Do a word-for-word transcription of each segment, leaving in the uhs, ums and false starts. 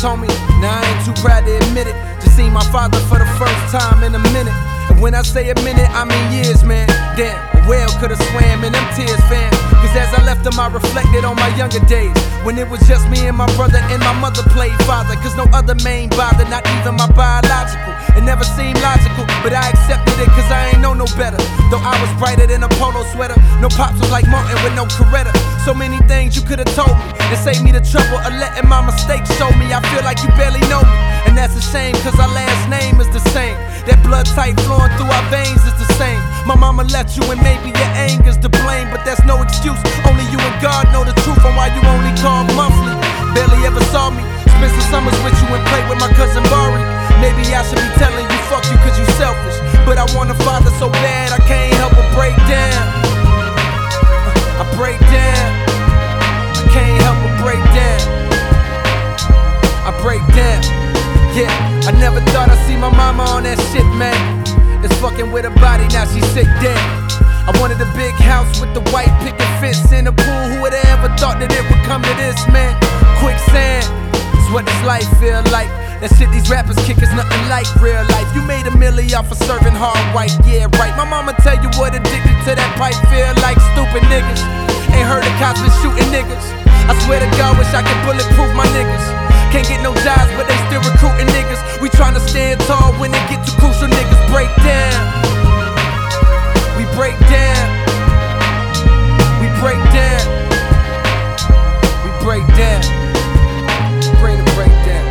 homie. Now I ain't too proud to admit it. Just seen my father for the first time in a minute. And when I say a minute, I mean years, man. Damn, a whale could've swam in them tears, fam. Cause as I left them, I reflected on my younger days, when it was just me and my brother and my mother played father. Cause no other man bothered, not even my biological. It never seemed logical, but I accepted it cause I ain't know no better. Though I was brighter than a polo sweater. No pops was like Martin with no Coretta. So many things you could've told me and saved me the trouble of letting my mistakes show me. I feel like you barely know me, and that's a shame cause our last name is the same. That blood type flowing through our veins is the same. My mama left you and maybe your anger's to blame, but that's no excuse. Only you and God know the truth on why you only call monthly. Barely ever saw me. Spent some summers with you and played with my cousin Bari. Maybe I should be telling you fuck you cause you selfish, but I want a father so bad I can't help but break down. I break down. I can't help but break down. I break down. Yeah, I never thought I'd see my mama on that shit, man. It's fucking with her body, now she's sick, damn. I wanted a big house with the white picket fence in a pool. Who would've ever thought that it would come to this, man? Quicksand is what this life feel like. That shit these rappers kick is nothing like real life. You made a milli off of serving hard white, yeah, right. My mama tell you what addicted to that pipe feel like. Stupid niggas ain't heard the cops been shooting niggas. I swear to God, wish I could bulletproof my niggas. Can't get no jobs, but they still recruiting niggas. We tryna stand tall when it get too crucial. Niggas break down. We break down. We break down. We break down. Bring the breakdown.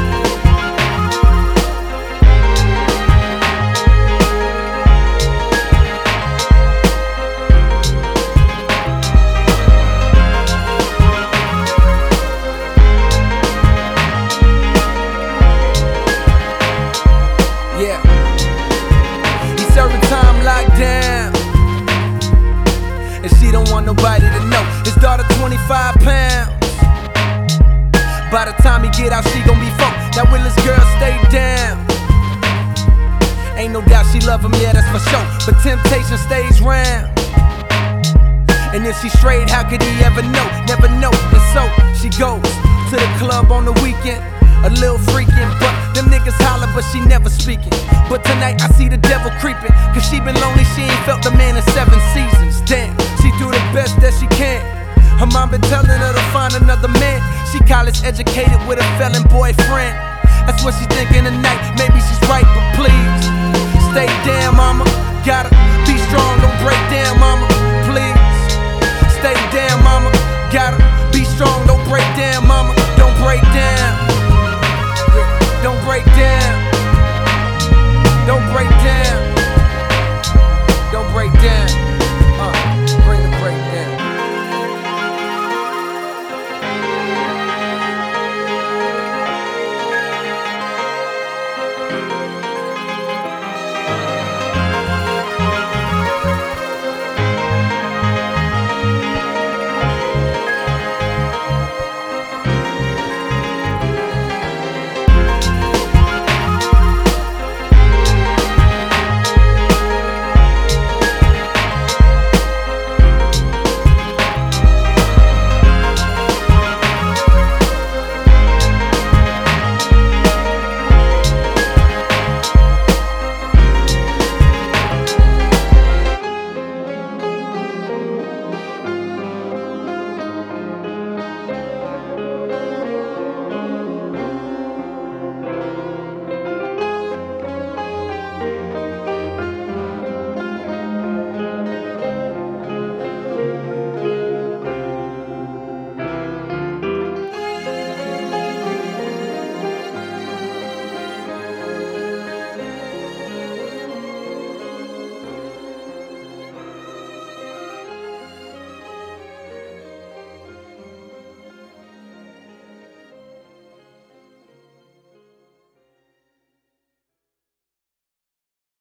Yeah, he's serving time locked down, and she don't want nobody to know. His daughter twenty-five pounds. By the time he get out, she gon' be folk. That Willis girl stay down. Ain't no doubt she love him, yeah, that's for sure. But temptation stays round. And if she straight, how could he ever know? Never know. And so she goes to the club on the weekend. A little freaking, but them niggas holler, but she never speaking. But tonight I see the devil creeping, cause she been lonely, she ain't felt the man in seven seasons. Damn, she do the best that she can. Her mom been telling her to find another man. She college educated with a felon boyfriend. That's what she thinking tonight, maybe she's right, but please stay down, mama. Gotta